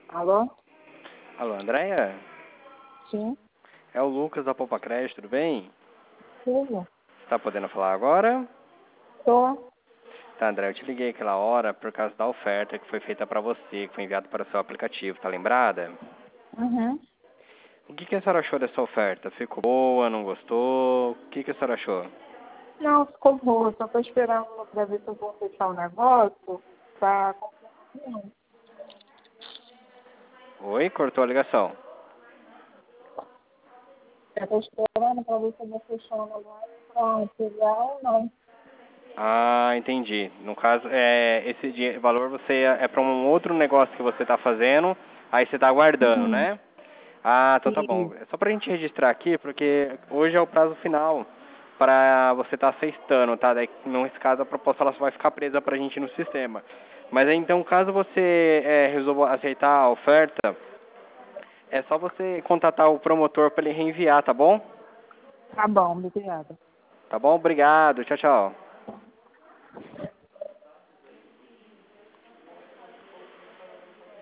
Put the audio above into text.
Alô? Alô, Andréia? Sim, É o Lucas da Poupa Crédito, tudo bem? tudo. Você tá podendo falar agora? Tô. Tá, André, eu te liguei aquela hora por causa da oferta que foi feita pra você, que foi enviada para o seu aplicativo, tá lembrada? Uhum. O que a senhora achou dessa oferta? Ficou boa, não gostou? O que a senhora achou? Não, ficou boa. Só tô esperando pra ver se eu vou fechar o negócio pra comprar. Oi, cortou a ligação. Eu tô esperando pra ver se eu vou fechar o negócio pra pegar ou não. Ah, entendi. No caso, esse valor você é para um outro negócio que você tá fazendo, aí você tá aguardando, Uhum. né? Ah, então tá bom. Isso. É só pra gente registrar aqui, porque hoje é o prazo final para você estar aceitando, tá? Daí, nesse caso, a proposta ela só vai ficar presa pra gente no sistema. Mas aí, então, caso você resolva aceitar a oferta, é só você contatar o promotor para ele reenviar, tá bom? Tá bom, obrigada. Tá bom? Obrigado. Tchau, tchau.